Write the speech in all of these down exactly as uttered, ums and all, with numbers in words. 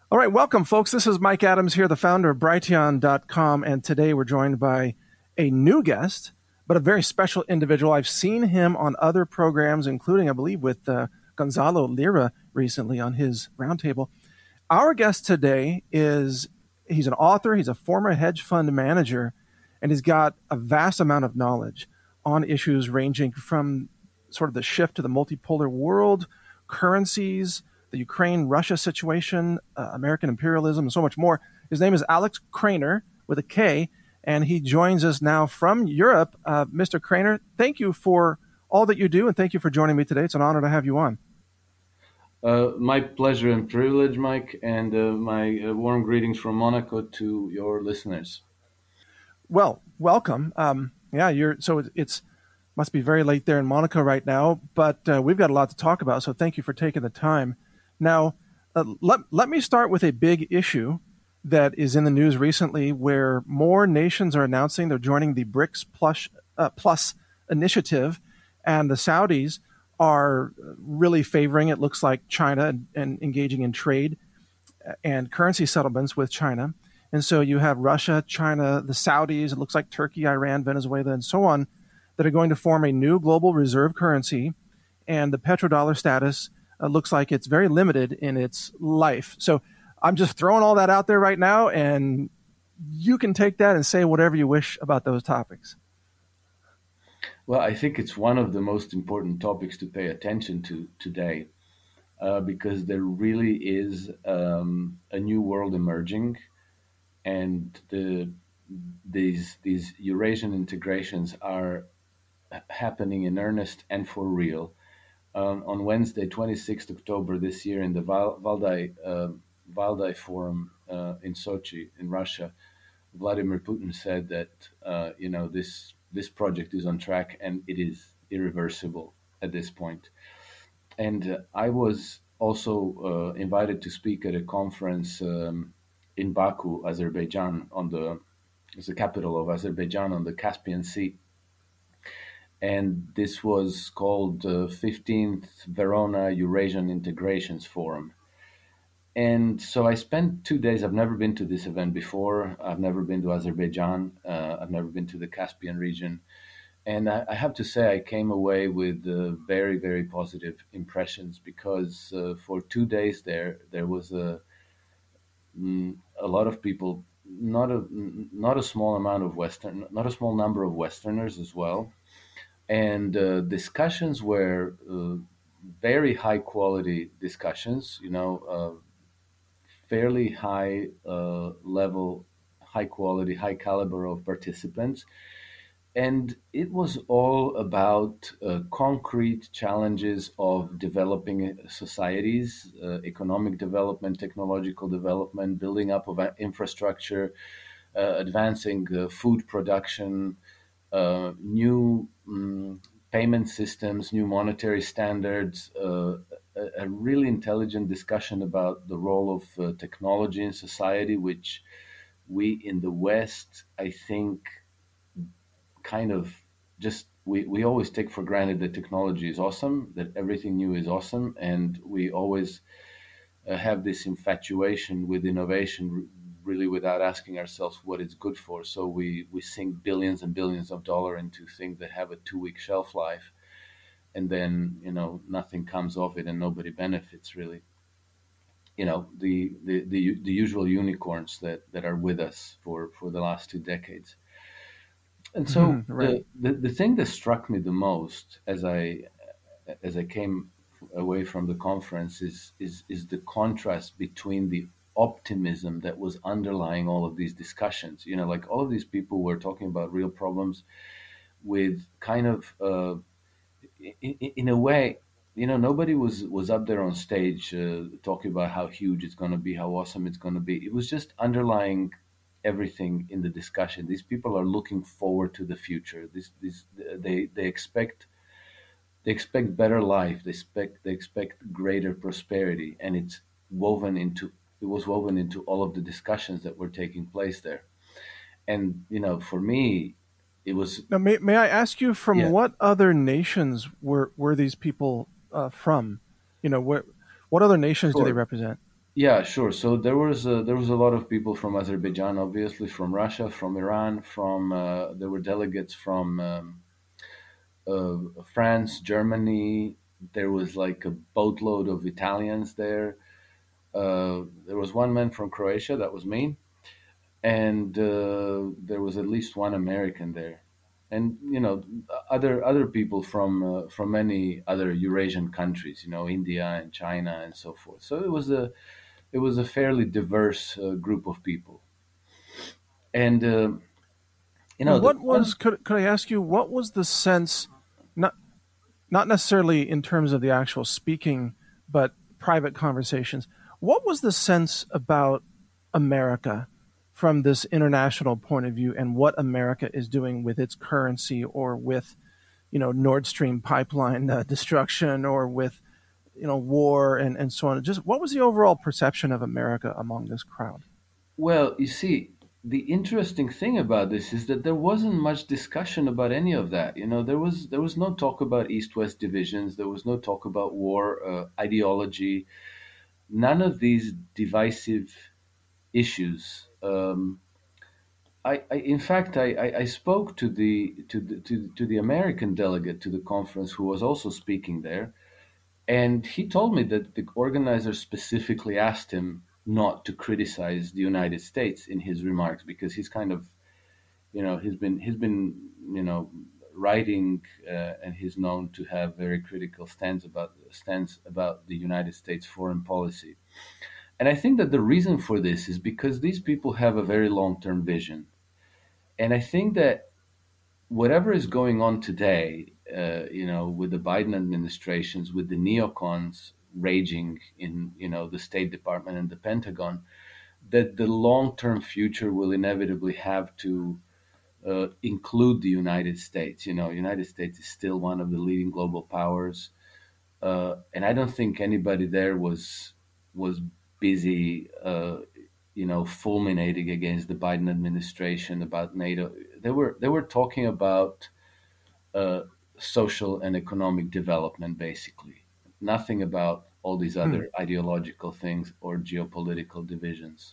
All right, welcome, folks. This is Mike Adams here, the founder of Brighteon dot com, and today we're joined by a new guest, but a very special individual. I've seen him on other programs, including, I believe, with uh, Gonzalo Lira recently on his roundtable. Our guest today is, he's an author, he's a former hedge fund manager, and he's got a vast amount of knowledge on issues ranging from sort of the shift to the multipolar world, currencies, the Ukraine-Russia situation, uh, American imperialism, and so much more. His name is Alex Krainer with a K, and he joins us now from Europe. Uh, Mister Krainer, thank you for all that you do, and thank you for joining me today. It's an honor to have you on. Uh, my pleasure and privilege, Mike, and uh, my uh, warm greetings from Monaco to your listeners. Well, welcome. Um, yeah, you're so it, it's must be very late there in Monaco right now, but uh, we've got a lot to talk about, so thank you for taking the time. Now, uh, let, let me start with a big issue that is in the news recently where more nations are announcing they're joining the BRICS Plus, uh, Plus initiative, and the Saudis are really favoring, it looks like, China and, and engaging in trade and currency settlements with China. And so you have Russia, China, the Saudis, it looks like Turkey, Iran, Venezuela, and so on, that are going to form a new global reserve currency, and the petrodollar status Uh, looks like it's very limited in its life. So I'm just throwing all that out there right now, and you can take that and say whatever you wish about those topics. Well, I think it's one of the most important topics to pay attention to today, uh, because there really is um, a new world emerging, and the these these Eurasian integrations are happening in earnest and for real. Um, on Wednesday, twenty-sixth of October this year, in the Val- Valdai, uh, Valdai Forum uh, in Sochi, in Russia, Vladimir Putin said that uh, you know this this project is on track and it is irreversible at this point. And uh, I was also uh, invited to speak at a conference um, in Baku, Azerbaijan, on the it's the capital of Azerbaijan on the Caspian Sea. And this was called the fifteenth Verona Eurasian Integrations Forum. And so I spent two days. I've never been to this event before. I've never been to Azerbaijan. Uh, I've never been to the Caspian region. And I, I have to say, I came away with uh, very, very positive impressions, because uh, for two days there, there was a, mm, a lot of people, not a, not a small amount of Western, not a small number of Westerners as well. And uh, discussions were uh, very high quality discussions, you know, uh, fairly high uh, level, high quality, high caliber of participants. And it was all about uh, concrete challenges of developing societies, uh, economic development, technological development, building up of infrastructure, uh, advancing uh, food production, uh, new um, payment systems, new monetary standards, uh, a, a really intelligent discussion about the role of uh, technology in society, which we in the West, I think, kind of just we, we always take for granted that technology is awesome, that everything new is awesome, and we always uh, have this infatuation with innovation, really without asking ourselves what it's good for. So we, we sink billions and billions of dollars into things that have a two-week shelf life, and then, you know, nothing comes of it and nobody benefits, really. You know, the, the, the, the usual unicorns that, that are with us for, for the last two decades. And so Mm-hmm, right. the, the, the thing that struck me the most as I as I came away from the conference is is is the contrast between the optimism that was underlying all of these discussions. You know, like all of these people were talking about real problems with kind of uh, in, in a way, you know, nobody was was up there on stage uh, talking about how huge it's going to be, how awesome it's going to be. It was just underlying everything in the discussion. These people are looking forward to the future. This, this, they, they expect, they expect better life. They expect, they expect greater prosperity, and it's woven into, it was woven into all of the discussions that were taking place there. And you know, for me, it was Now, may, may I ask you, from yeah. what other nations were, were these people uh, from? You know, where, what other nations do they Sure. represent? Yeah, sure. So there was a, there was a lot of people from Azerbaijan, obviously, from Russia, from Iran, from uh, there were delegates from um, uh, France, Germany. There was like a boatload of Italians there. Uh, there was one man from Croatia, that was me, and uh, there was at least one American there, and you know other other people from uh, from many other Eurasian countries, you know, India and China and so forth. So it was a it was a fairly diverse uh, group of people, and uh, you Now, know the what was one. could could I ask you? What was the sense? Not not necessarily in terms of the actual speaking, but private conversations. What was the sense about America from this international point of view, and what America is doing with its currency, or with, you know, Nord Stream pipeline uh, destruction, or with, you know, war and and so on? Just what was the overall perception of America among this crowd? Well, you see, the interesting thing about this is that there wasn't much discussion about any of that. You know, there was there was no talk about East-West divisions. There was no talk about war uh, ideology. None of these divisive issues. Um, I, I, in fact, I, I, I spoke to the to the to, to the American delegate to the conference who was also speaking there, and he told me that the organizer specifically asked him not to criticize the United States in his remarks because he's kind of, you know, he's been he's been you know writing uh, and he's known to have very critical stance about stance about the United States foreign policy. And I think that the reason for this is because these people have a very long-term vision. And I think that whatever is going on today, uh, you know, with the Biden administrations, with the neocons raging in, you know, the State Department and the Pentagon, that the long-term future will inevitably have to uh, include the United States. You know, United States is still one of the leading global powers, uh, and I don't think anybody there was was busy, uh, you know, fulminating against the Biden administration about NATO. They were they were talking about uh, social and economic development, basically. Nothing about all these Hmm. other ideological things or geopolitical divisions.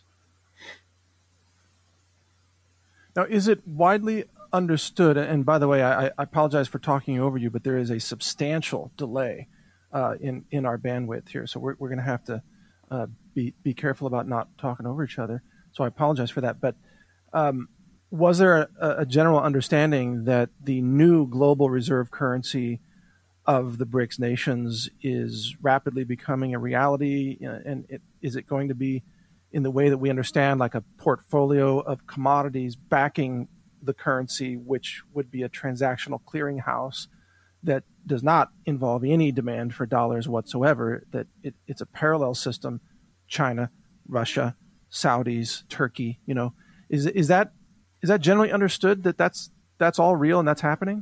Now, is it widely understood? And by the way, I, I apologize for talking over you, but there is a substantial delay uh, in in our bandwidth here, so we're we're going to have to uh, be be careful about not talking over each other. So I apologize for that. But um, was there a, a general understanding that the new global reserve currency of the BRICS nations is rapidly becoming a reality? Uh, and it, is it going to be in the way that we understand, like a portfolio of commodities backing the currency, which would be a transactional clearinghouse that does not involve any demand for dollars whatsoever, that it, it's a parallel system? China, Russia, Saudis, Turkey, you know, is, is that is that generally understood, that that's that's all real and that's happening?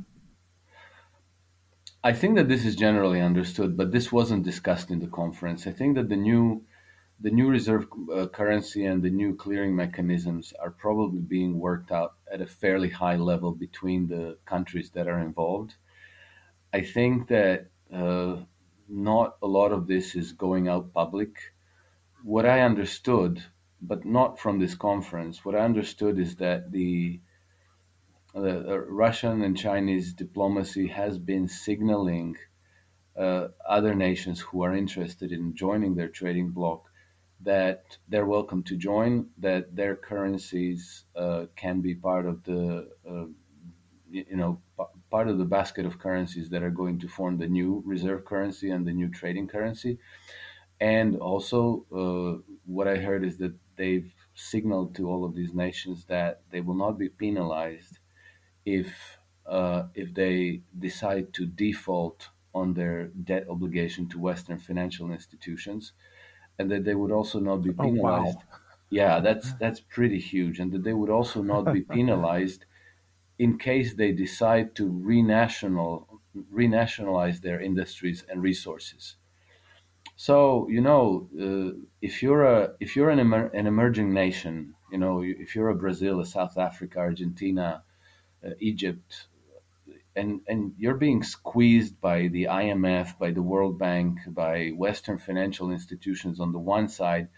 I think that this is generally understood, but this wasn't discussed in the conference. I think that the new the new reserve uh, currency and the new clearing mechanisms are probably being worked out at a fairly high level between the countries that are involved. I think that uh, not a lot of this is going out public. What I understood, but not from this conference, what I understood is that the the uh, Russian and Chinese diplomacy has been signaling uh, other nations who are interested in joining their trading bloc that they're welcome to join, that their currencies uh, can be part of the, uh, you know, p- part of the basket of currencies that are going to form the new reserve currency and the new trading currency. And also, uh, what I heard is that they've signaled to all of these nations that they will not be penalized if uh, if they decide to default on their debt obligation to Western financial institutions, and that they would also not be Oh, penalized. wow. Yeah, that's that's pretty huge, and that they would also not be penalized in case they decide to renational renationalize their industries and resources. So you know, uh, if you're a if you're an, emer- an emerging nation, you know, if you're a Brazil, a South Africa, Argentina, uh, Egypt, and and you're being squeezed by the I M F, by the World Bank, by Western financial institutions on the one side,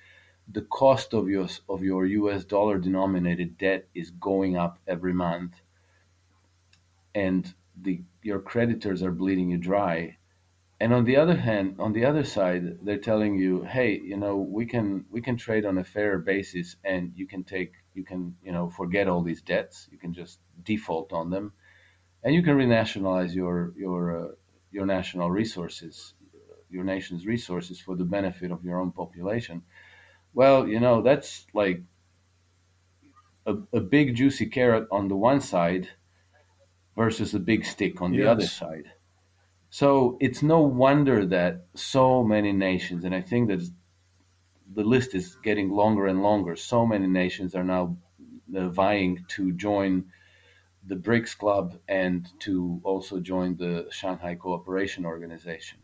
the cost of your of your U S dollar denominated debt is going up every month, and the your creditors are bleeding you dry. And on the other hand, on the other side, they're telling you, hey, you know, we can we can trade on a fairer basis, and you can take you can you know forget all these debts, you can just default on them, and you can renationalize your your uh, your national resources, your nation's resources for the benefit of your own population. Well, you know, that's like a, a big juicy carrot on the one side versus a big stick on the other Yes. side. So it's no wonder that so many nations, and I think that the list is getting longer and longer, so many nations are now uh, vying to join the BRICS Club and to also join the Shanghai Cooperation Organization.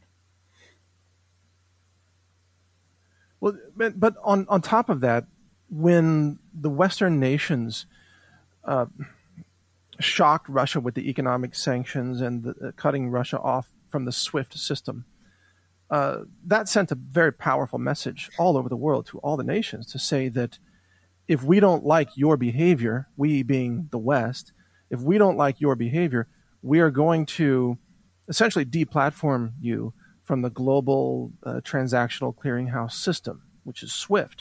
Well, but, but on, on top of that, when the Western nations uh, shocked Russia with the economic sanctions and the, uh, cutting Russia off from the SWIFT system, uh, that sent a very powerful message all over the world to all the nations to say that if we don't like your behavior, we being the West, if we don't like your behavior, we are going to essentially deplatform you from the global uh, transactional clearinghouse system, which is SWIFT.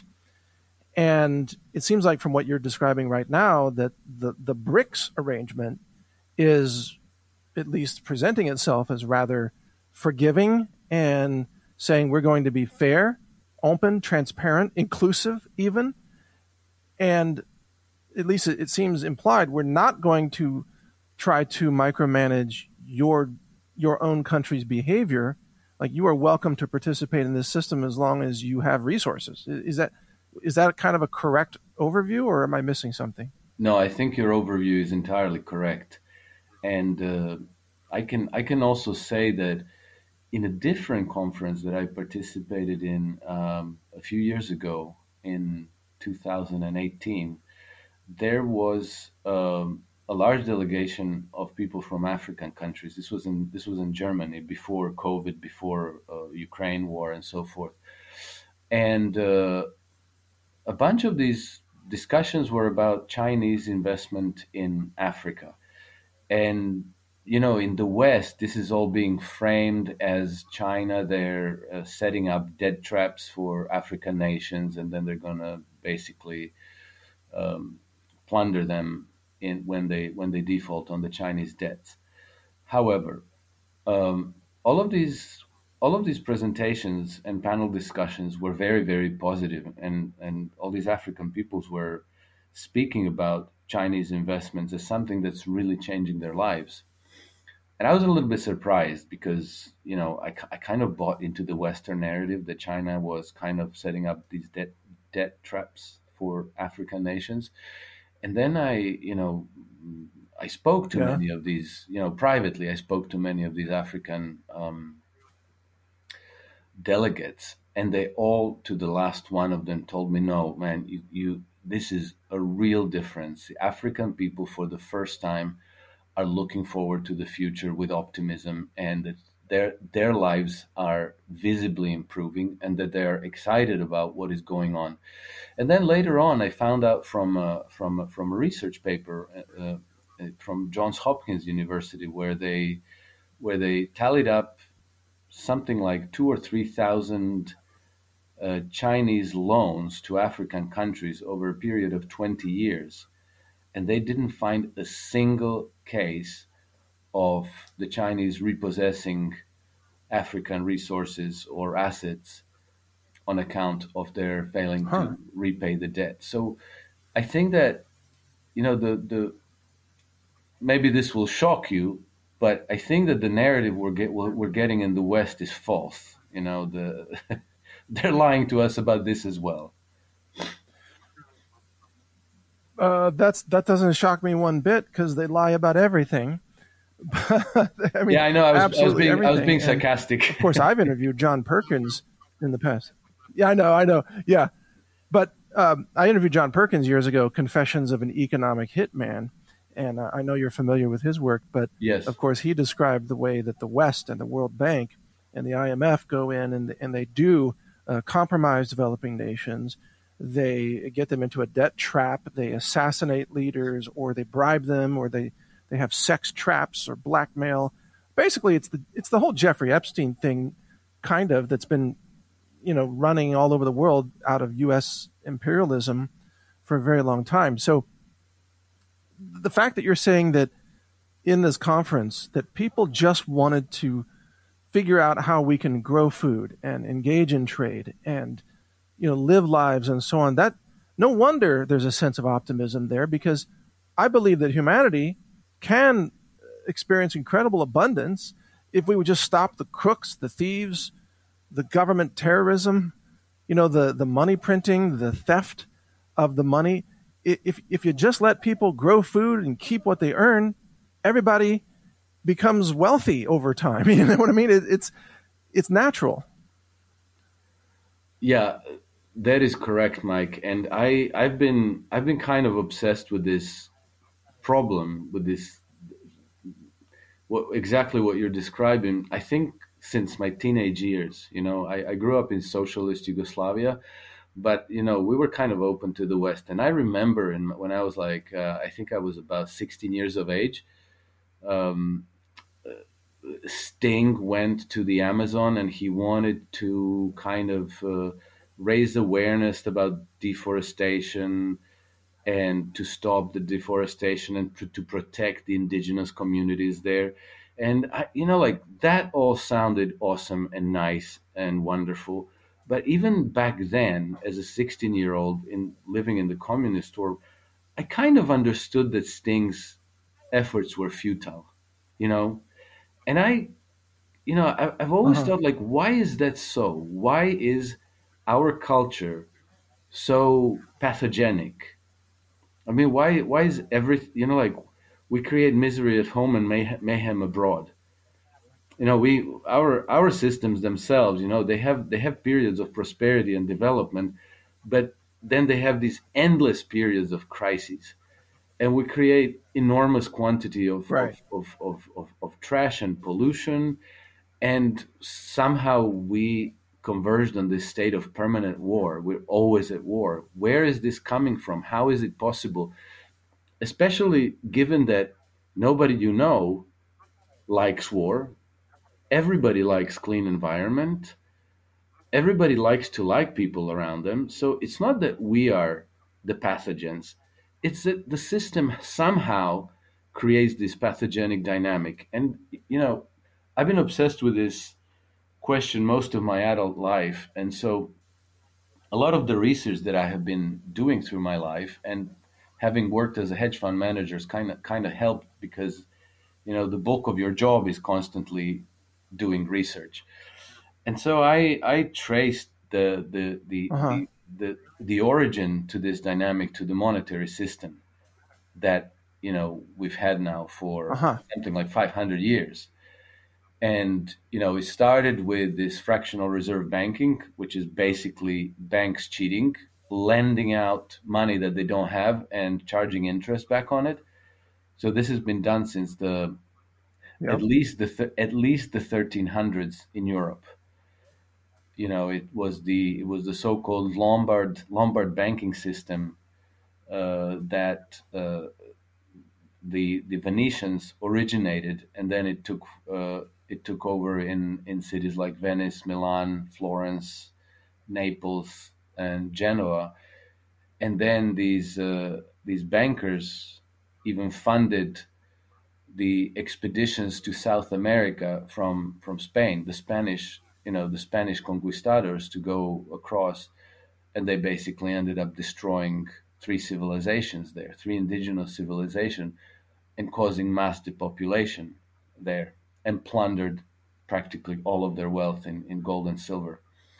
And it seems like from what you're describing right now that the, the BRICS arrangement is at least presenting itself as rather forgiving and saying we're going to be fair, open, transparent, inclusive even. And at least it, it seems implied we're not going to try to micromanage your your own country's behavior. Like, you are welcome to participate in this system as long as you have resources. Is that is that kind of a correct overview, or am I missing something? No, I think your overview is entirely correct, and uh, I can I can also say that in a different conference that I participated in um, a few years ago in two thousand eighteen, there was um, a large delegation of people from African countries. This was in this was in Germany before COVID, before uh, Ukraine war, and so forth. And uh, a bunch of these discussions were about Chinese investment in Africa. And you know, in the West, this is all being framed as China. They're uh, setting up debt traps for African nations, and then they're going to basically um, plunder them in when they when they default on the Chinese debts. However, um, all of these all of these presentations and panel discussions were very, very positive, and and all these African peoples were speaking about Chinese investments as something that's really changing their lives. And I was a little bit surprised because, you know, I, I kind of bought into the Western narrative that China was kind of setting up these debt debt traps for African nations. And then I, you know, I spoke to Yeah. many of these, you know, privately. I spoke to many of these African um, delegates, and they all, to the last one of them, told me, "No, man, you, you, this is a real difference. The African people, for the first time, are looking forward to the future with optimism, and that their their lives are visibly improving, and that they are excited about what is going on." And then later on, I found out from uh, from from a research paper uh, uh, from Johns Hopkins University, where they where they tallied up something like two or three thousand uh, Chinese loans to African countries over a period of twenty years, and they didn't find a single case of the Chinese repossessing African resources or assets on account of their failing Huh. to repay the debt. So I think that, you know, the the maybe this will shock you, but I think that the narrative we're get we're getting in the West is false. You know, the they're lying to us about this as well. Uh, that's that doesn't shock me one bit because they lie about everything. I mean, Yeah, I know. I was I was absolutely being I was everything. being And sarcastic. of course, I've interviewed John Perkins in the past. Yeah, I know, I know. Yeah, but um, I interviewed John Perkins years ago, Confessions of an Economic Hitman, and uh, I know you're familiar with his work. But Yes. of course, he described the way that the West and the World Bank and the I M F go in and and they do uh, compromise developing nations. They get them into a debt trap. They assassinate leaders, or they bribe them, or they, they have sex traps or blackmail. Basically, it's the it's the whole Jeffrey Epstein thing, kind of, that's been, you know, running all over the world out of U S imperialism for a very long time. So the fact that you're saying that in this conference that people just wanted to figure out how we can grow food and engage in trade and, you know, live lives and so on, that no wonder there's a sense of optimism there, because I believe that humanity can experience incredible abundance if we would just stop the crooks, the thieves, the government terrorism, you know, the, the money printing, the theft of the money. If, if you just let people grow food and keep what they earn, everybody becomes wealthy over time. You know what I mean? It, it's, it's natural. Yeah, that is correct, Mike. And I, I've been, I've been kind of obsessed with this problem, with this, what exactly what you're describing. I think since my teenage years, you know, I, I grew up in socialist Yugoslavia, but you know, we were kind of open to the West. And I remember in, when I was like, uh, I think I was about sixteen years of age. Um, Sting went to the Amazon and he wanted to kind of uh, raise awareness about deforestation and to stop the deforestation and pr- to protect the indigenous communities there. And, I, you know, like that all sounded awesome and nice and wonderful. But even back then, as a sixteen year old in living in the communist world, I kind of understood that Sting's efforts were futile, you know? And I you know, I, I've always Uh-huh. thought, like, why is that so? Why is our culture so pathogenic? I mean, why why is every you know like we create misery at home and may, mayhem abroad? You know, we our our systems themselves, you know, they have they have periods of prosperity and development, but then they have these endless periods of crises, and we create enormous quantity of Right. of of of, of, of trash and pollution, and somehow we converged on this state of permanent war. We're always at war. Where is this coming from? How is it possible? Especially given that nobody you know likes war. Everybody likes clean environment. Everybody likes to like people around them. So it's not that we are the pathogens. It's that the system somehow creates this pathogenic dynamic. And you know, I've been obsessed with this question most of my adult life. And so a lot of the research that I have been doing through my life and having worked as a hedge fund manager is kind of kind of helped because you know the bulk of your job is constantly doing research. And so I I traced the the the Uh-huh. the the, the origin to this dynamic to the monetary system that you know we've had now for Uh-huh. something like five hundred years. And you know, it started with this fractional reserve banking, which is basically banks cheating, lending out money that they don't have and charging interest back on it. So this has been done since the at Yep. least the th- at least the thirteen hundreds in Europe. You know, it was the it was the so-called Lombard Lombard banking system uh, that uh, the the Venetians originated, and then it took uh, it took over in in cities like Venice, Milan, Florence, Naples, and Genoa. And then these uh, these bankers even funded the expeditions to South America from from Spain, the Spanish you know the Spanish conquistadors to go across, and they basically ended up destroying three civilizations there, three indigenous civilizations, and causing mass depopulation there, and plundered practically all of their wealth in, in gold and silver.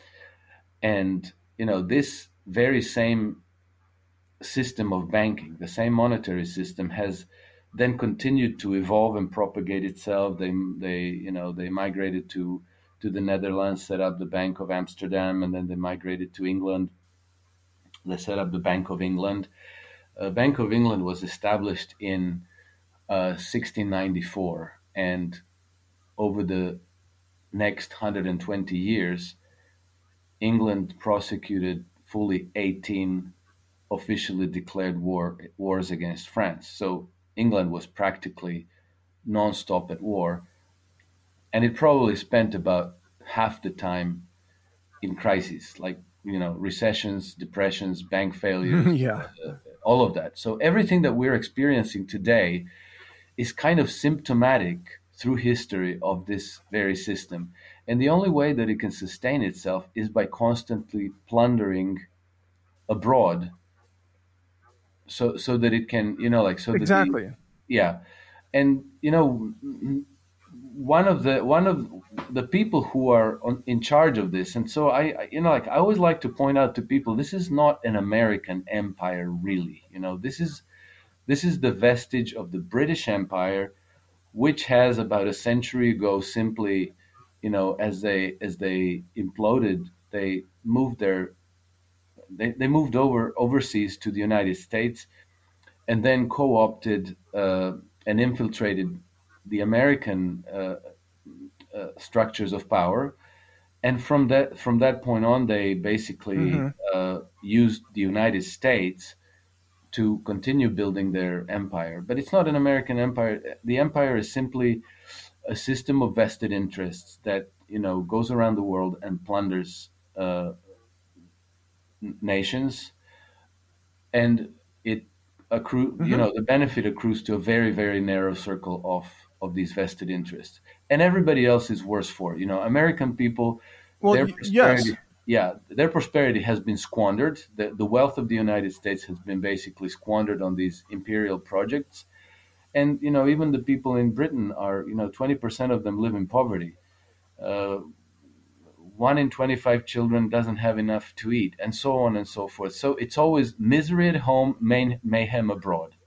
And you know, this very same system of banking, the same monetary system, has then continued to evolve and propagate itself. They they you know they migrated to to the Netherlands, set up the Bank of Amsterdam, and then they migrated to England. They set up the Bank of England. Uh, Bank of England was established in uh, sixteen ninety-four, and over the next one hundred twenty years, England prosecuted fully eighteen officially declared war wars against France. So England was practically nonstop at war, and it probably spent about half the time in crises, like you know recessions, depressions, bank failures, Yeah, uh, all of that. So everything that we're experiencing today is kind of symptomatic through history of this very system. And the only way that it can sustain itself is by constantly plundering abroad, so so that it can, you know, like so that the exactly. yeah, and you know, one of the one of the people who are on, in charge of this, and so I, I, you know, like I always like to point out to people, this is not an American empire, really. You know, this is this is the vestige of the British Empire, which has about a century ago simply, you know, as they as they imploded, they moved their they, they moved over overseas to the United States, and then co-opted uh, and infiltrated the American uh, uh, structures of power. And from that from that point on, they basically Hmm. uh, used the United States to continue building their empire. But it's not an American empire. The empire is simply a system of vested interests that you know goes around the world and plunders uh, nations, and it accrue you Hmm. know the benefit accrues to a very very narrow circle of of these vested interests, and everybody else is worse for it. You know, American people, Well, their y- yes. prosperity. Yeah, their prosperity has been squandered. The, the wealth of the United States has been basically squandered on these imperial projects. And you know, even the people in Britain are, you know, twenty percent of them live in poverty. Uh, One in twenty-five children doesn't have enough to eat, and so on and so forth. So it's always misery at home, may- mayhem abroad.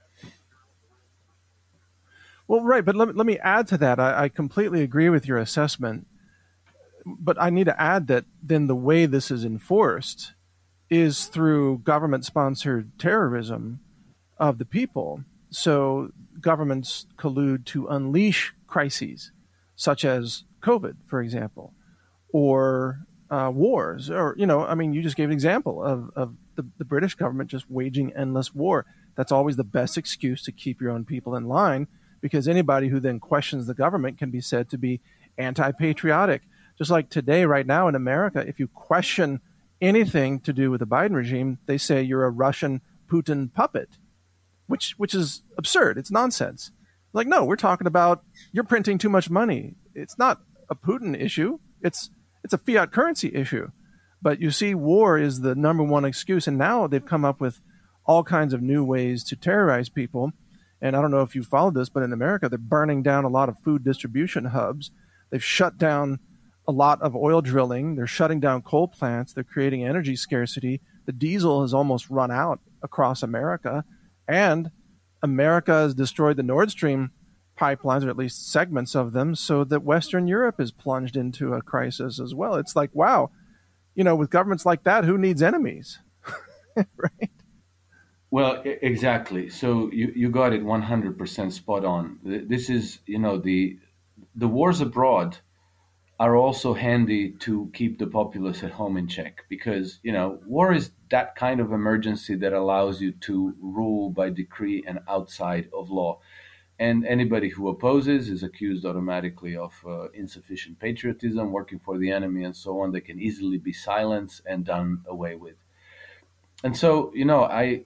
Well, right. But let, let me add to that. I, I completely agree with your assessment. But I need to add that then the way this is enforced is through government sponsored terrorism of the people. So governments collude to unleash crises, such as COVID, for example, or uh, wars. Or, you know, I mean, you just gave an example of, of the, the British government just waging endless war. That's always the best excuse to keep your own people in line, because anybody who then questions the government can be said to be anti patriotic. Just like today, right now in America, if you question anything to do with the Biden regime, they say you're a Russian Putin puppet, which which is absurd. It's nonsense. Like, no, we're talking about you're printing too much money. It's not a Putin issue. It's it's a fiat currency issue. But you see, war is the number one excuse, and now they've come up with all kinds of new ways to terrorize people. And I don't know if you followed this, but in America, they're burning down a lot of food distribution hubs. They've shut down a lot of oil drilling. They're shutting down coal plants. They're creating energy scarcity. The diesel has almost run out across America. And America has destroyed the Nord Stream pipelines, or at least segments of them, so that Western Europe is plunged into a crisis as well. It's like, wow, you know, with governments like that, who needs enemies? Right? Well, e- exactly. So you, you got it one hundred percent spot on. Th- This is, you know, the the wars abroad are also handy to keep the populace at home in check, because you know war is that kind of emergency that allows you to rule by decree and outside of law, and anybody who opposes is accused automatically of uh, insufficient patriotism, working for the enemy, and so on. They can easily be silenced and done away with. And so you know i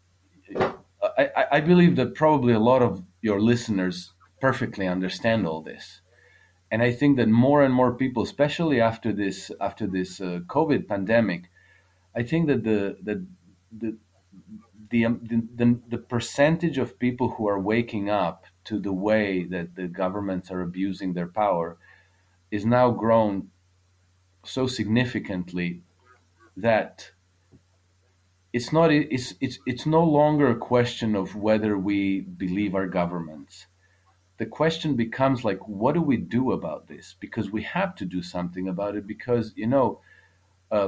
i, I believe that probably a lot of your listeners perfectly understand all this, and I think that more and more people, especially after this after this uh, COVID pandemic, I think that the the the the, um, the the the percentage of people who are waking up to the way that the governments are abusing their power is now grown so significantly that it's not it's it's it's no longer a question of whether we believe our governments. The question becomes like, what do we do about this? Because we have to do something about it, because you know uh,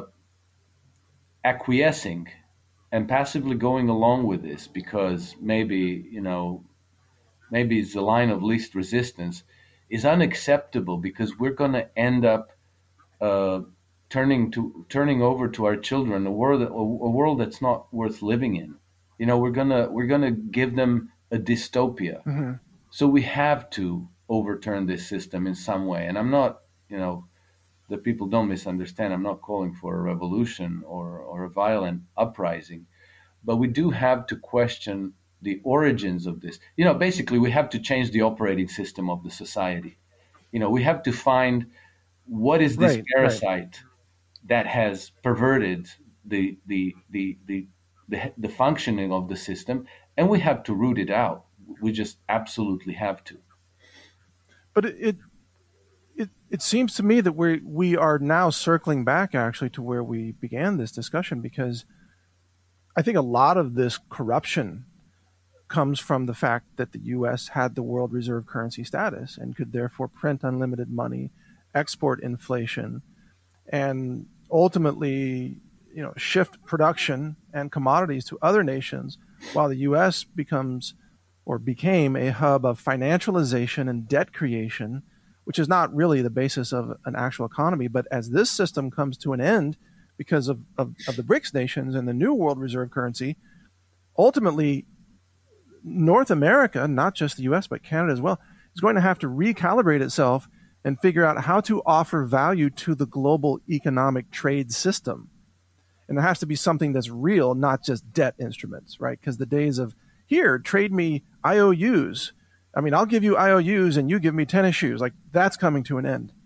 acquiescing and passively going along with this because maybe you know maybe it's the line of least resistance is unacceptable, because we're going to end up uh, turning to turning over to our children a world a, a world that's not worth living in. You know, we're gonna we're gonna give them a dystopia. Hmm. So we have to overturn this system in some way. And I'm not, you know, the people don't misunderstand. I'm not calling for a revolution or or a violent uprising, but we do have to question the origins of this. You know, basically, we have to change the operating system of the society. You know, we have to find what is this Right, right. parasite that has perverted the the the the the, the functioning of the system, and we have to root it out. We just absolutely have to. But it, it it it seems to me that we we are now circling back actually to where we began this discussion, because I think a lot of this corruption comes from the fact that the U S had the world reserve currency status and could therefore print unlimited money, export inflation, and ultimately, you know, shift production and commodities to other nations, while the U S becomes or became a hub of financialization and debt creation, which is not really the basis of an actual economy. But as this system comes to an end because of, of, of the BRICS nations and the new world reserve currency, ultimately North America, not just the U S, but Canada as well, is going to have to recalibrate itself and figure out how to offer value to the global economic trade system. And there has to be something that's real, not just debt instruments, right? Because the days of, here, trade me I O Us. I mean, I'll give you I O Us and you give me tennis shoes. Like, that's coming to an end.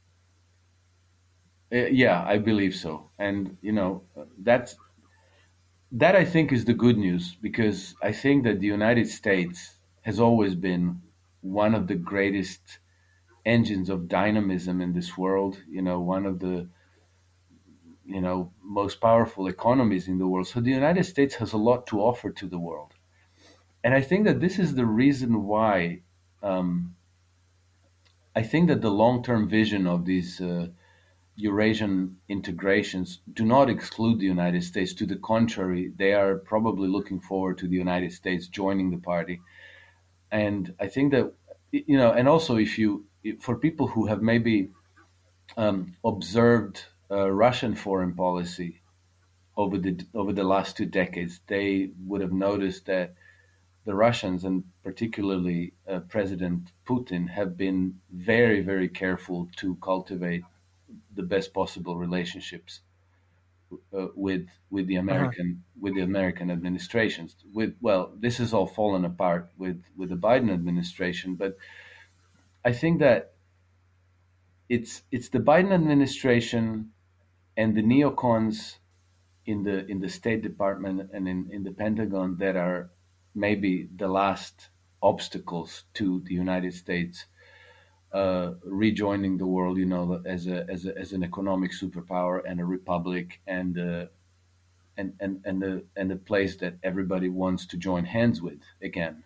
Uh, yeah, I believe so. And, you know, that's that I think is the good news, because I think that the United States has always been one of the greatest engines of dynamism in this world, you know, one of the, you know, most powerful economies in the world. So the United States has a lot to offer to the world. And I think that this is the reason why um, I think that the long-term vision of these uh, Eurasian integrations do not exclude the United States. To the contrary, they are probably looking forward to the United States joining the party. And I think that, you know, and also if you, for people who have maybe um, observed uh, Russian foreign policy over the over the last two decades, they would have noticed that the Russians, and particularly uh, President Putin, have been very, very careful to cultivate the best possible relationships uh, with with the Uh-huh. American with the American administrations. With well, this has all fallen apart with with the Biden administration, but I think that it's it's the Biden administration and the neocons in the in the State Department and in, in the Pentagon that are maybe the last obstacles to the United States uh, rejoining the world, you know, as a, as a, as an economic superpower and a republic, and uh, and and and the and the place that everybody wants to join hands with again.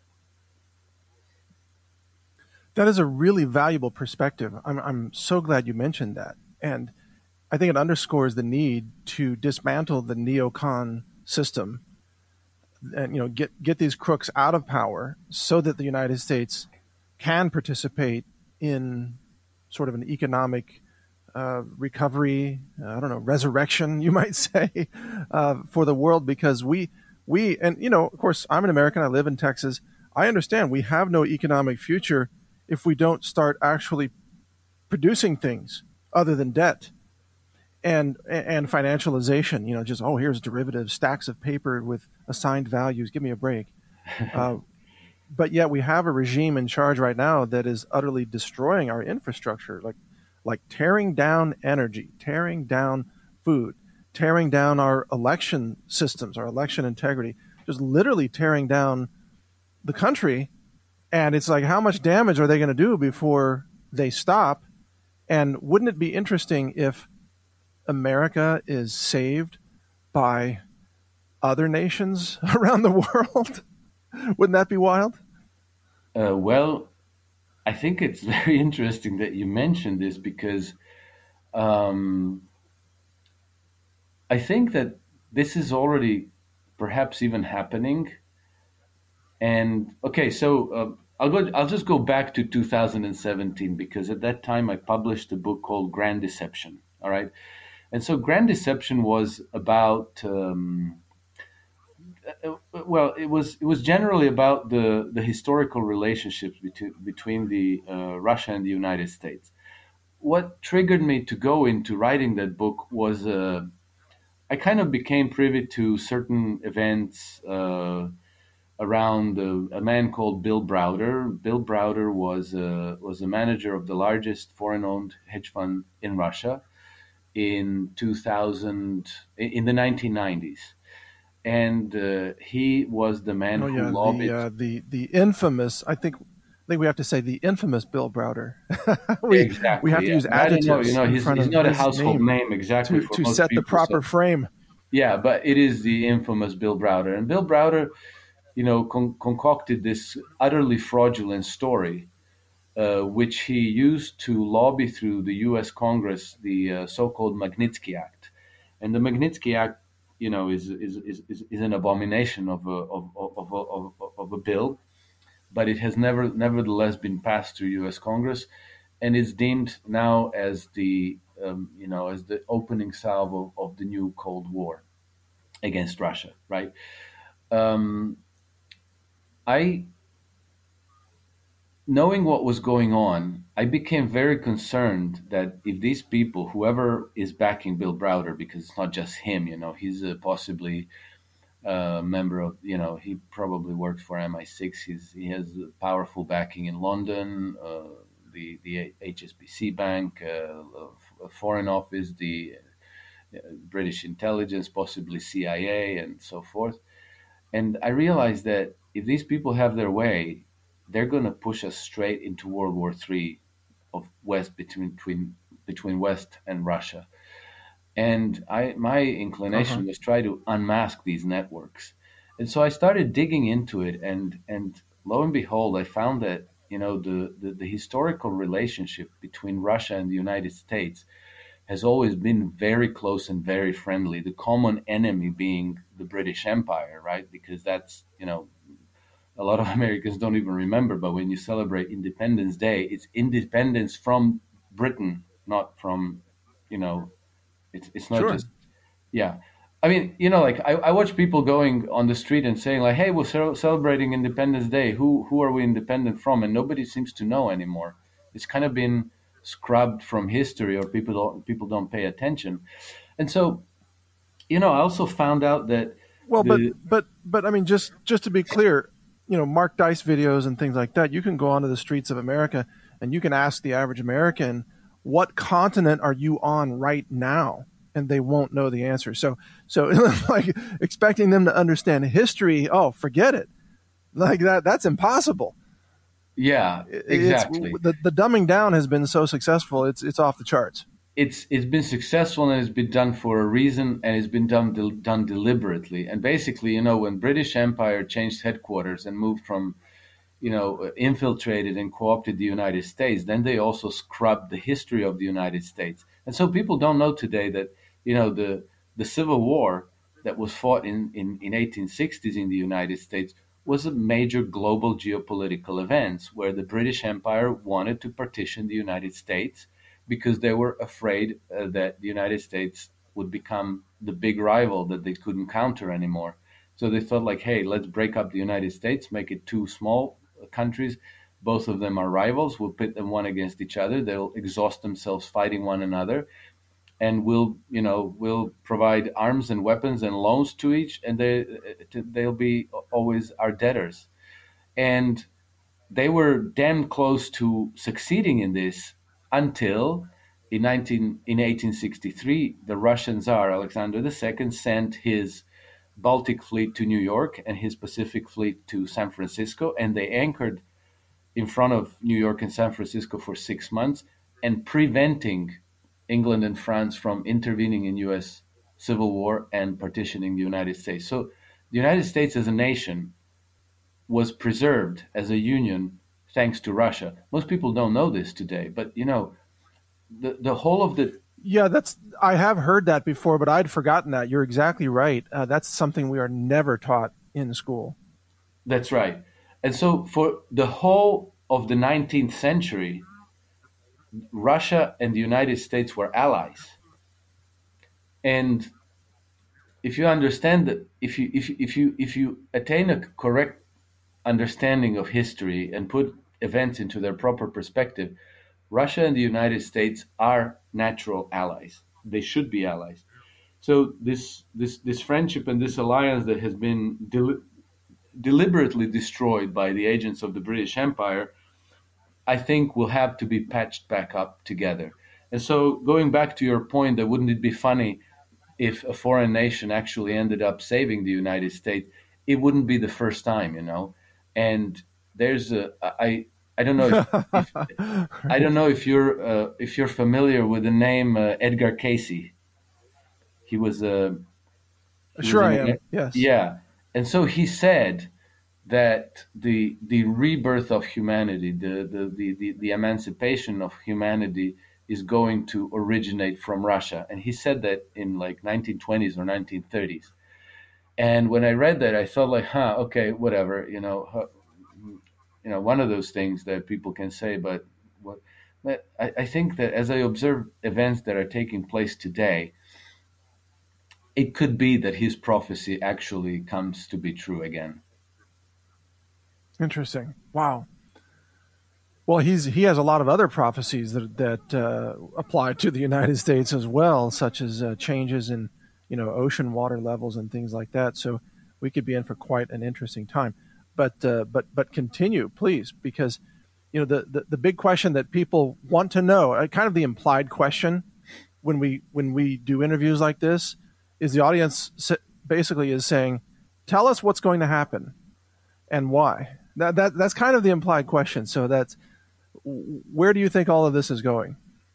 That is a really valuable perspective. I'm, I'm so glad you mentioned that. And I think it underscores the need to dismantle the neocon system and, you know, get, get these crooks out of power so that the United States can participate in sort of an economic uh, recovery, uh, I don't know, resurrection, you might say, uh, for the world. Because we, we, and, you know, of course, I'm an American, I live in Texas. I understand we have no economic future if we don't start actually producing things other than debt and and financialization. You know, just, oh, here's derivatives, stacks of paper with assigned values. Give me a break. Uh, but yet we have a regime in charge right now that is utterly destroying our infrastructure, like like tearing down energy, tearing down food, tearing down our election systems, our election integrity, just literally tearing down the country. And it's like, how much damage are they going to do before they stop? And wouldn't it be interesting if America is saved by other nations around the world? Wouldn't that be wild? Uh, well, I think it's very interesting that you mentioned this, because um, I think that this is already perhaps even happening. And okay, so uh, I'll go. I'll just go back to two thousand seventeen, because at that time I published a book called Grand Deception. All right, And so Grand Deception was about, um, uh, well, it was it was generally about the the historical relationships between between the uh, Russia and the United States. What triggered me to go into writing that book was uh, I kind of became privy to certain events uh, around uh, a man called Bill Browder. Bill Browder was uh, was the manager of the largest foreign-owned hedge fund in Russia in two thousand in the nineteen nineties, and uh, he was the man Oh who yeah, the lobbied. uh, the the infamous. I think I think we have to say the infamous Bill Browder. we we have Exactly, to yeah. use But I don't know, you adjectives know, in he's front he's of not a his household name name exactly to for to most set the people. So proper frame. yeah, but it is the infamous Bill Browder, and Bill Browder, you know, con- concocted this utterly fraudulent story, uh, which he used to lobby through the U S. Congress the uh, so-called Magnitsky Act. And the Magnitsky Act, you know, is is, is, is is an abomination of a of, of, of, of, of a bill, but it has never nevertheless been passed through U S. Congress, and is deemed now as the um, you know as the opening salve of, of the new Cold War against Russia, right? Um, I Knowing what was going on, I became very concerned that if these people, whoever is backing Bill Browder, because it's not just him, you know, he's a possibly a member of, you know, he probably worked for M I six. He's, he has powerful backing in London, uh, the the H S B C Bank, uh, a Foreign Office, the uh, British intelligence, possibly C I A, and so forth. And I realized that if these people have their way, they're going to push us straight into World War Three of West between between between West and Russia. And I my Uh huh. inclination was try to unmask these networks. And so I started digging into it, and and lo and behold, I found that you know the, the, the historical relationship between Russia and the United States has always been very close and very friendly. The common enemy being the British Empire, right? Because that's, you know, a lot of Americans don't even remember, but when you celebrate Independence Day, it's independence from Britain, not from, you know, it's, it's not Sure. just, yeah. I mean, you know, like I, I watch people going on the street and saying like, "Hey, we're ce- celebrating Independence Day. Who who are we independent from?" And nobody seems to know anymore. It's kind of been scrubbed from history, or people don't people don't pay attention. And so, you know, I also found out that Well, but the but but I mean, just just to be clear, you know, Mark Dice videos and things like that. You can go onto the streets of America and you can ask the average American, "What continent are you on right now?" And they won't know the answer. So so like expecting them to understand history, oh, forget it. Like that that's impossible. yeah, It's exactly. the the dumbing down has been so successful. It's it's off the charts. It's it's been successful, and it's been done for a reason, and it's been done del- done deliberately. And basically, you know, when British Empire changed headquarters and moved from, you know, infiltrated and co-opted the United States, then they also scrubbed the history of the United States. And so people don't know today that, you know, the the Civil War that was fought in in, in eighteen sixties in the United States was a major global geopolitical event where the British Empire wanted to partition the United States because they were afraid uh, that the United States would become the big rival that they couldn't counter anymore. So they thought like, hey, let's break up the United States, make it two small countries. Both of them are rivals. We'll pit them one against each other. They'll exhaust themselves fighting one another, and we'll, you know, we'll provide arms and weapons and loans to each, and they they'll be always our debtors. And they were damn close to succeeding in this until in nineteen in eighteen sixty-three the Russian Tsar Alexander the Second sent his Baltic fleet to New York and his Pacific fleet to San Francisco, and they anchored in front of New York and San Francisco for six months, and preventing England and France from intervening in U S civil war and partitioning the United States. So the United States as a nation was preserved as a union thanks to Russia. Most people don't know this today, but you know, the, the whole of the Yeah, that's I have heard that before, but I'd forgotten that. You're exactly right. Uh, that's something we are never taught in school. that's right. And so for the whole of the nineteenth century, Russia and the United States were allies. And if you understand that, if you if you, if you if you attain a correct understanding of history and put events into their proper perspective, Russia and the United States are natural allies. They should be allies. So this this this friendship and this alliance that has been del- deliberately destroyed by the agents of the British Empire, I think will have to be patched back up together. And so, going back to your point, that wouldn't it be funny if a foreign nation actually ended up saving the United States? It wouldn't be the first time, you know. And there's a I I don't know if, if I don't Right. know if you're uh, if you're familiar with the name uh, Edgar Casey. He was a he was Sure, I an am. Yes. yeah, and so he said that the the rebirth of humanity, the the, the, the, the emancipation of humanity is going to originate from Russia. And he said that in like nineteen twenties or nineteen thirties. And when I read that, I thought like, huh, okay, whatever, you know, huh, you know, one of those things that people can say, but what, but I, I think that as I observe events that are taking place today, it could be that his prophecy actually comes to be true again. Interesting. Wow. Well, he's he has a lot of other prophecies that that uh, apply to the United States as well, such as uh, changes in you know ocean water levels and things like that. So we could be in for quite an interesting time. But uh, but but continue, please, because you know the, the the big question that people want to know, uh, kind of the implied question when we when we do interviews like this, is the audience basically is saying, "Tell us what's going to happen and why." That that that's kind of the implied question. So that's where do you think all of this is going?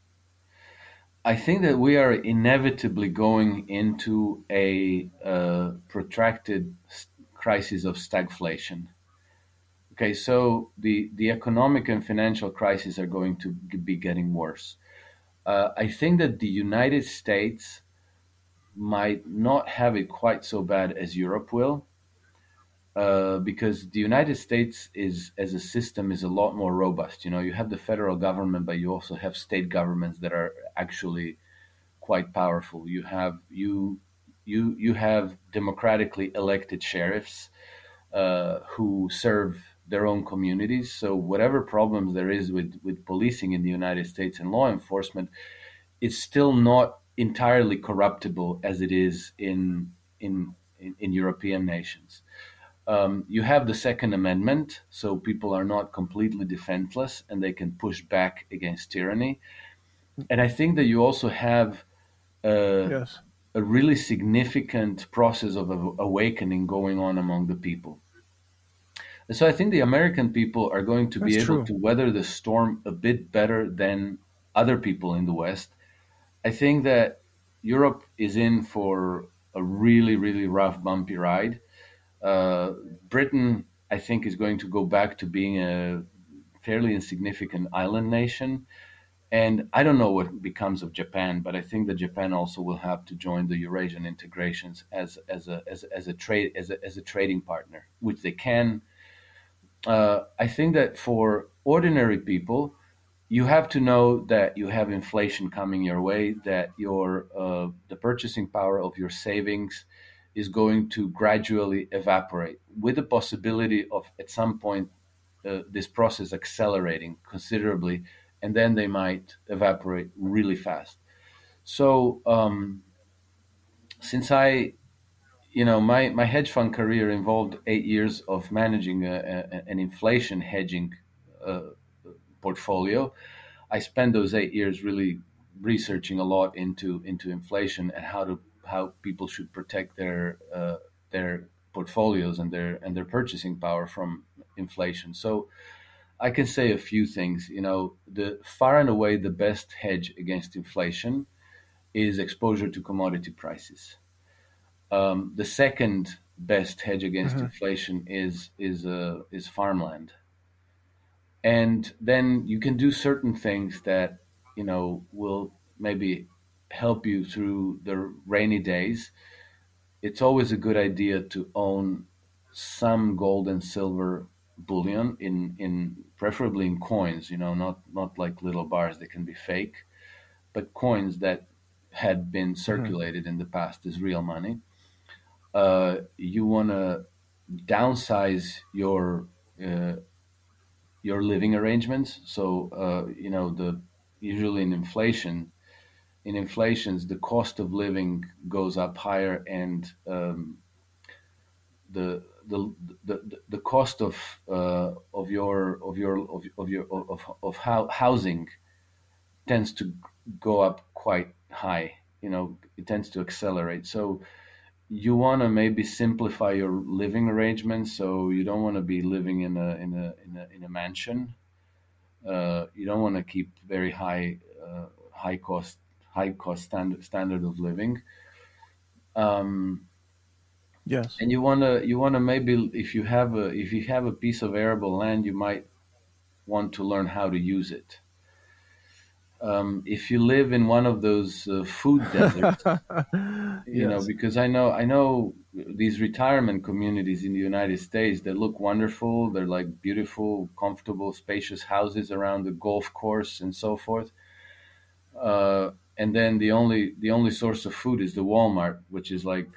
I think that we are inevitably going into a uh, protracted s- crisis of stagflation. Okay, so the, the economic and financial crises are going to g- be getting worse. Uh, I think that the United States might not have it quite so bad as Europe will, uh, because the United States is, as a system, is a lot more robust. You know, you have the federal government, but you also have state governments that are actually quite powerful. You have you you you have democratically elected sheriffs uh, who serve their own communities. So whatever problems there is with with policing in the United States and law enforcement, it's still not entirely corruptible as it is in in in, in European nations. Um, you have the Second Amendment, so people are not completely defenseless and they can push back against tyranny. And I think that you also have uh, Yes, a really significant process of awakening going on among the people. And so I think the American people are going to that's be able true. to weather the storm a bit better than other people in the West. I think that Europe is in for a really, really rough, bumpy ride. Uh, Britain, I think, is going to go back to being a fairly insignificant island nation. And I don't know what becomes of Japan, but I think that Japan also will have to join the Eurasian integrations as as a as, as a trade as a, as a trading partner, which they can. Uh, I think that for ordinary people, you have to know that you have inflation coming your way, that your uh, the purchasing power of your savings is going to gradually evaporate, with the possibility of at some point uh, this process accelerating considerably, and then they might evaporate really fast. So um, since I, you know, my, my hedge fund career involved eight years of managing a, a, an inflation hedging uh, portfolio, I spent those eight years really researching a lot into into inflation and how to how people should protect their uh, their portfolios and their and their purchasing power from inflation. So I can say a few things. You know, the far and away the best hedge against inflation is exposure to commodity prices. Um, the second best hedge against Hmm. inflation is is uh, is farmland, and then you can do certain things that you know will maybe help you through the rainy days. It's always a good idea to own some gold and silver bullion in in preferably in coins, you know, not not like little bars that can be fake, but coins that had been Mhm. circulated in the past as real money. Uh, you want to downsize your uh, your living arrangements. So uh, you know the usually in inflation in inflations the cost of living goes up higher, and um, the the the, the cost of uh, of your of your of, of your of, of how housing tends to go up quite high. You know, it tends to accelerate. So you want to maybe simplify your living arrangements. So you don't want to be living in a in a in a, in a mansion. Uh, you don't want to keep very high uh, high cost high cost standard standard of living. Um, Yes. and you want to you want to maybe if you have a if you have a piece of arable land, you might want to learn how to use it. Um, if you live in one of those uh, food deserts, you know, Yes. because I know I know these retirement communities in the United States, they look wonderful. They're like beautiful, comfortable, spacious houses around the golf course and so forth. Uh, and then the only the only source of food is the Walmart, which is like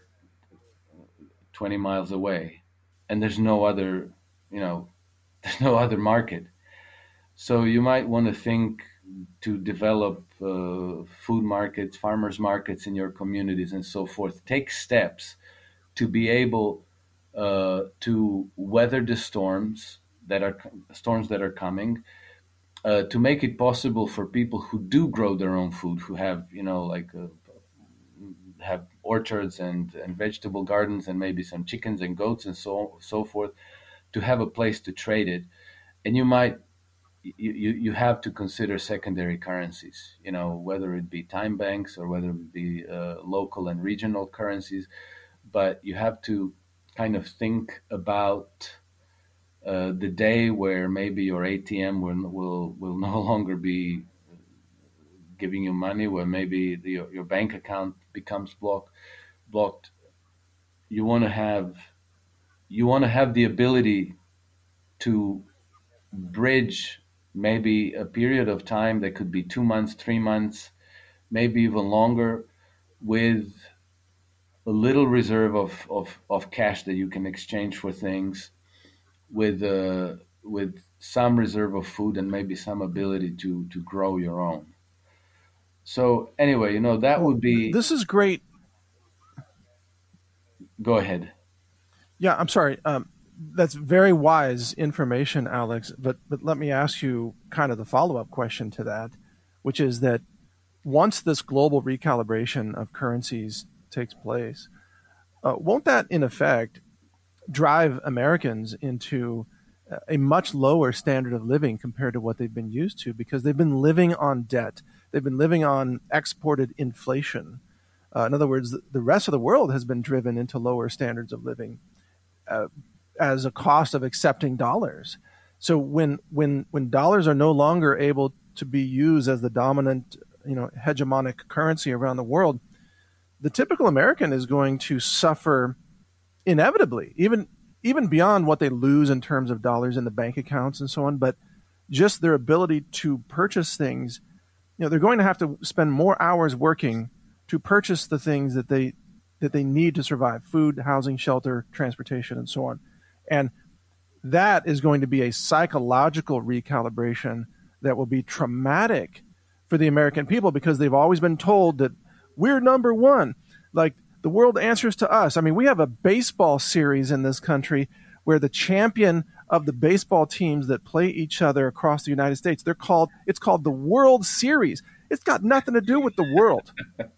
twenty miles away, and there's no other, you know, there's no other market. So you might want to think to develop uh, food markets, farmers markets in your communities, and so forth. Take steps to be able uh, to weather the storms that are storms that are coming, uh, to make it possible for people who do grow their own food, who have you know like uh, have orchards and, and vegetable gardens and maybe some chickens and goats and so so forth, to have a place to trade it. And you might you, you, you have to consider secondary currencies, you know, whether it be time banks or whether it be uh, local and regional currencies. But you have to kind of think about uh, the day where maybe your A T M will will will no longer be giving you money, where maybe the, your, your bank account becomes blocked. Blocked. You want to have you want to have the ability to bridge maybe a period of time that could be two months, three months, maybe even longer, with a little reserve of, of, of cash that you can exchange for things, with uh, with some reserve of food and maybe some ability to to grow your own. So anyway, you know that Well, would th- be. this is great. Go ahead. Yeah, I'm sorry. Um, that's very wise information, Alex. But but let me ask you kind of the follow up question to that, which is that once this global recalibration of currencies takes place, uh, won't that in effect drive Americans into a much lower standard of living compared to what they've been used to because they've been living on debt. They've been living on exported inflation. Uh, in other words, the rest of the world has been driven into lower standards of living uh, as a cost of accepting dollars. So when when when dollars are no longer able to be used as the dominant, you know, hegemonic currency around the world, the typical American is going to suffer inevitably, even even beyond what they lose in terms of dollars in the bank accounts and so on, but just their ability to purchase things. You know, they're going to have to spend more hours working to purchase the things that they that they need to survive: food, housing, shelter, transportation, and so on. And that is going to be a psychological recalibration that will be traumatic for the American people because they've always been told that we're number one. Like the world answers to us. I mean, we have a baseball series in this country where the champion of the baseball teams that play each other across the United States, they're called, it's called the World Series. It's got nothing to do with the world.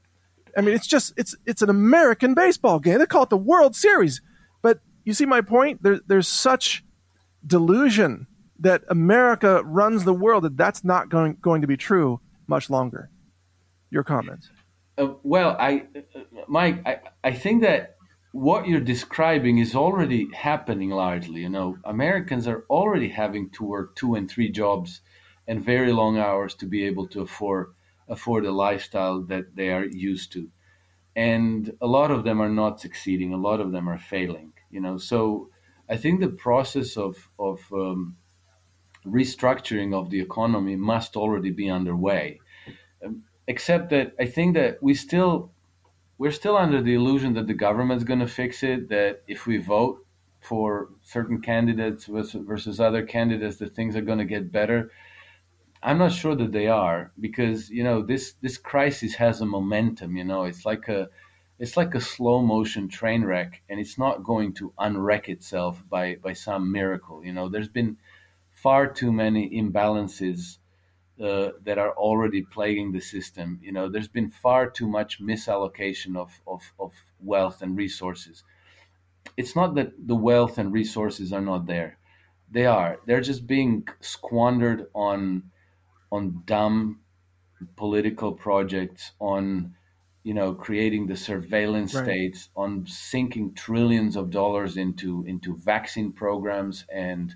I mean, it's just, it's, it's an American baseball game. They call it the World Series. But you see my point? There, there's such delusion that America runs the world that that's not going, going to be true much longer. Your comments. Uh, well, I, uh, Mike, I, I think that what you're describing is already happening largely. You know, Americans are already having to work two and three jobs and very long hours to be able to afford afford a lifestyle that they are used to, and a lot of them are not succeeding. A lot of them are failing. You know, so I think the process of of um, restructuring of the economy must already be underway. Um, except that I think that we still we're still under the illusion that the government's going to fix it. That if we vote for certain candidates versus, versus other candidates, that things are going to get better. I'm not sure that they are, because you know this this crisis has a momentum. You know, it's like a it's like a slow motion train wreck, and it's not going to unwreck itself by by some miracle. You know, there's been far too many imbalances uh, that are already plaguing the system. You know, there's been far too much misallocation of, of, of wealth and resources. It's not that the wealth and resources are not there. They are. They're just being squandered on on dumb political projects, on you know creating the surveillance Right. states, on sinking trillions of dollars into into vaccine programs, and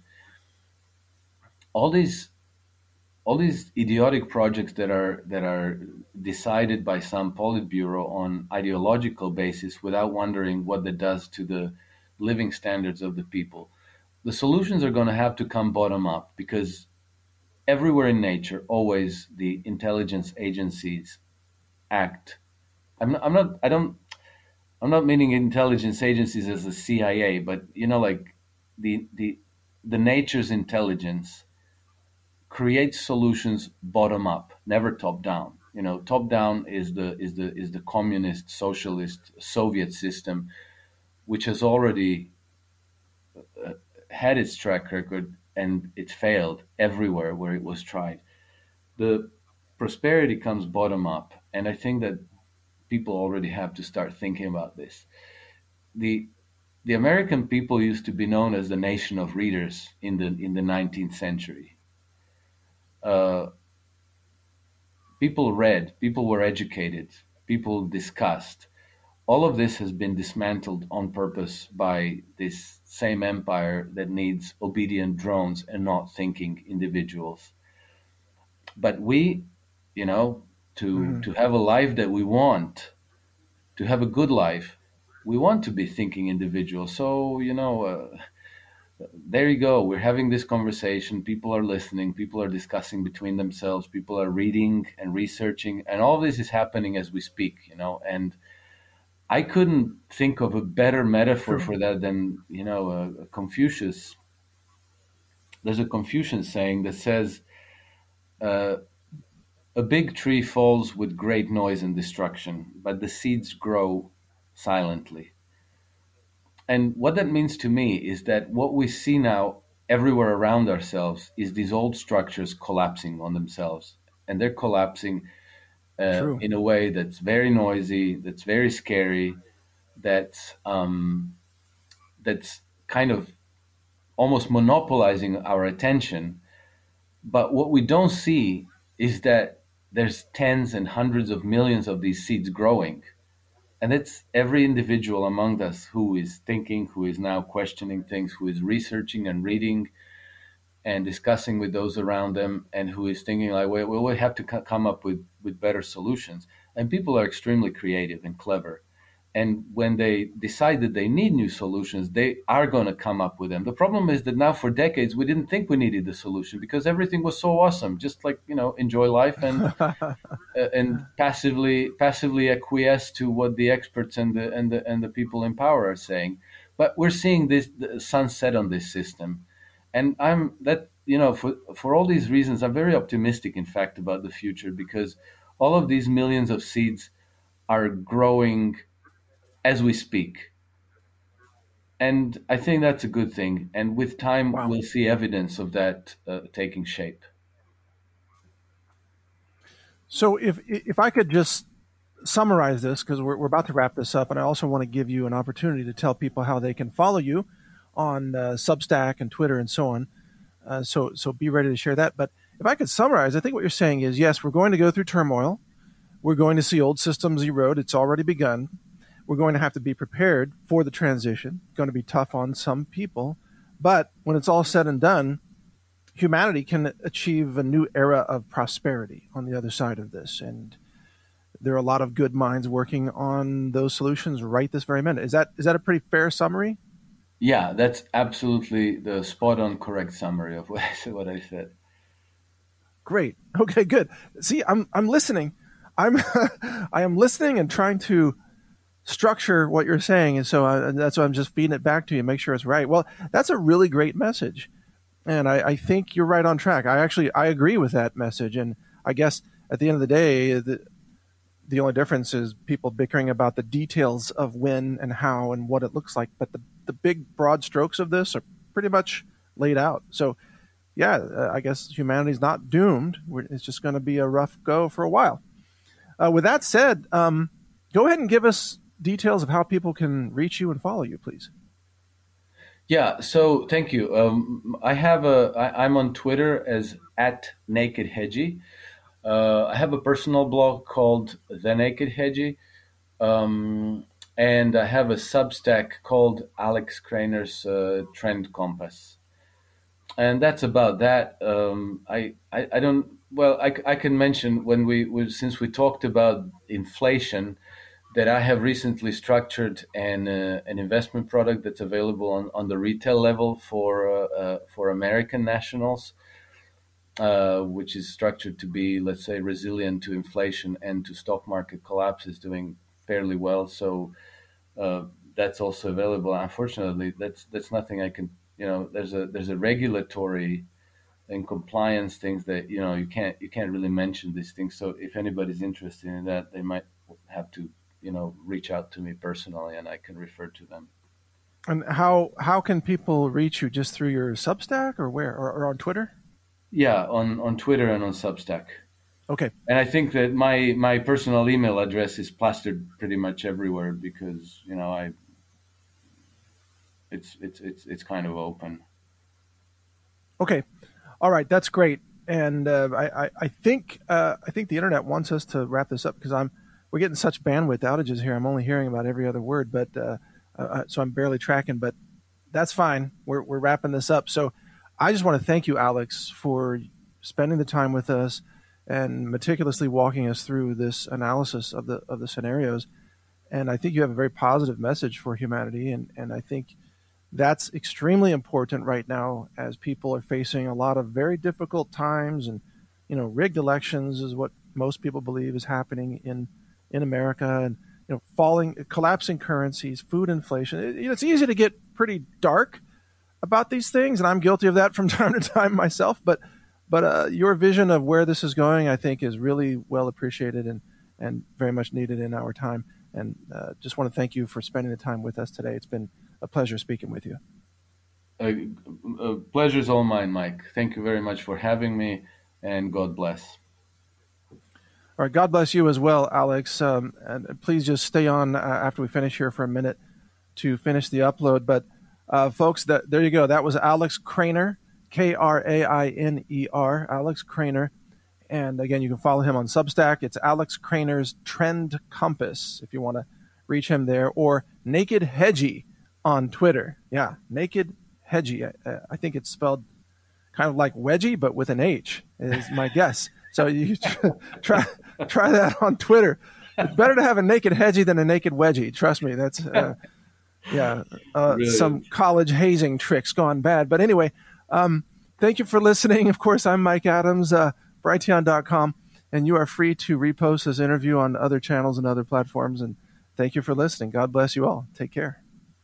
all these all these idiotic projects that are that are decided by some politburo on ideological basis without wondering what that does to the living standards of the people. The solutions are going to have to come bottom up, because everywhere in nature, always the intelligence agencies act. I'm not, I'm not I don't I'm not meaning intelligence agencies as the C I A, but you know like the the the nature's intelligence create solutions bottom up, never top down. You know, top down is the is the is the communist, socialist, Soviet system, which has already uh, had its track record, and it failed everywhere where it was tried. The prosperity comes bottom up, and I think that people already have to start thinking about this. The the American people used to be known as the nation of readers in the in the nineteenth century. Uh, People read, people were educated, people discussed. All of this has been dismantled on purpose by this same empire that needs obedient drones and not thinking individuals. But we, you know, to Mhm. to have a life that we want, to have a good life, we want to be thinking individuals. So, you know, uh, there you go. We're having this conversation. People are listening. People are discussing between themselves. People are reading and researching, and all this is happening as we speak. You know, and I couldn't think of a better metaphor True. for that than you know uh, Confucius. There's a Confucian saying that says, uh, "A big tree falls with great noise and destruction, but the seeds grow silently." And what that means to me is that what we see now everywhere around ourselves is these old structures collapsing on themselves. And they're collapsing uh, True. in a way that's very noisy, that's very scary, that's, um, that's kind of almost monopolizing our attention. But what we don't see is that there's tens and hundreds of millions of these seeds growing. And it's every individual among us who is thinking, who is now questioning things, who is researching and reading and discussing with those around them, and who is thinking like, well, well we have to c- come up with, with better solutions. And people are extremely creative and clever. And when they decide that they need new solutions, they are going to come up with them. The problem is that now for decades, we didn't think we needed the solution because everything was so awesome. Just like, you know, enjoy life and uh, and passively passively acquiesce to what the experts and the and the and the people in power are saying. But we're seeing this the sunset on this system, and I'm that you know for for all these reasons, I'm very optimistic, in fact, about the future, because all of these millions of seeds are growing as we speak, and I think that's a good thing. And with time, Wow. we'll see evidence of that uh, taking shape. So if if I could just summarize this, because we're, we're about to wrap this up, and I also want to give you an opportunity to tell people how they can follow you on uh, Substack and Twitter and so on. Uh, so so be ready to share that. But if I could summarize, I think what you're saying is yes, we're going to go through turmoil. We're going to see old systems erode. It's already begun. We're going to have to be prepared for the transition. It's going to be tough on some people. But when it's all said and done, humanity can achieve a new era of prosperity on the other side of this. And there are a lot of good minds working on those solutions right this very minute. Is that is that a pretty fair summary? Yeah, that's absolutely the spot on correct summary of what I said. What I said. Great. Okay, good. See, I'm I'm listening. I'm I am listening and trying to structure what you're saying, and so I, that's why I'm just feeding it back to you, make sure it's right. Well, that's a really great message, and I, I think you're right on track. I actually I agree with that message, and I guess at the end of the day, the the only difference is people bickering about the details of when and how and what it looks like, but the the big broad strokes of this are pretty much laid out. So, yeah, uh, I guess humanity's not doomed. We're, it's just going to be a rough go for a while. Uh, with that said, um, go ahead and give us details of how people can reach you and follow you, please. Yeah, so thank you. Um, I have a, I, I'm on Twitter as at Naked Hedgie. Uh, I have a personal blog called The Naked Hedgie, um, and I have a Substack called Alex Krainer's uh, Trend Compass. And that's about that. Um, I, I, I don't, well, I, I can mention when we, we, since we talked about inflation, that I have recently structured an uh, an investment product that's available on, on the retail level for uh, uh, for American nationals, uh, which is structured to be, let's say, resilient to inflation and to stock market collapses, doing fairly well. So uh, that's also available. Unfortunately, that's that's nothing I can, you know, there's a there's a regulatory and compliance things that, you know, you can't you can't really mention these things. So if anybody's interested in that, they might have to, you know, reach out to me personally, and I can refer to them. And how how can people reach you? Just through your Substack, or where, or, or on Twitter? Yeah, on, on Twitter and on Substack. Okay. And I think that my my personal email address is plastered pretty much everywhere because, you know, I it's it's it's it's kind of open. Okay. All right, that's great. And uh, I, I I think uh, I think the internet wants us to wrap this up because I'm. We're getting such bandwidth outages here. I'm only hearing about every other word, but uh, uh, so I'm barely tracking. But that's fine. We're we're wrapping this up. So I just want to thank you, Alex, for spending the time with us and meticulously walking us through this analysis of the of the scenarios. And I think you have a very positive message for humanity, and and I think that's extremely important right now as people are facing a lot of very difficult times, and you know, rigged elections is what most people believe is happening in. in America, and you know, falling, collapsing currencies, food inflation. It, you know, it's easy to get pretty dark about these things, and I'm guilty of that from time to time myself. But, but uh, your vision of where this is going, I think, is really well appreciated and and very much needed in our time. And uh, just want to thank you for spending the time with us today. It's been a pleasure speaking with you. A, a pleasure's all mine, Mike. Thank you very much for having me, and God bless. All right, God bless you as well, Alex. Um, and please just stay on uh, after we finish here for a minute to finish the upload. But uh, folks, that, there you go. That was Alex Krainer, K R A I N E R, Alex Krainer. And again, you can follow him on Substack. It's Alex Krainer's Trend Compass if you want to reach him there, or Naked Hedgie on Twitter. Yeah, Naked Hedgie. I, I think it's spelled kind of like wedgie, but with an H is my guess. So you try try that on Twitter. It's better to have a naked hedgie than a naked wedgie. Trust me, that's uh, yeah, uh, really? Some college hazing tricks gone bad. But anyway, um, thank you for listening. Of course, I'm Mike Adams, uh, Brighteon dot com, and you are free to repost this interview on other channels and other platforms. And thank you for listening. God bless you all. Take care.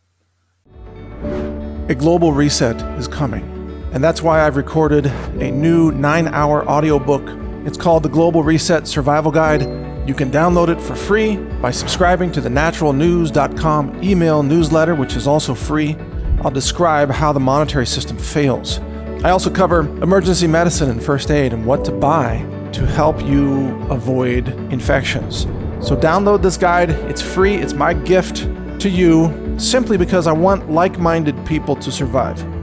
A global reset is coming, and that's why I've recorded a new nine-hour audiobook. It's called The Global Reset Survival Guide. You can download it for free by subscribing to the natural news dot com email newsletter, which is also free. I'll describe how the monetary system fails. I also cover emergency medicine and first aid and what to buy to help you avoid infections. So download this guide. It's free. It's my gift to you simply because I want like-minded people to survive.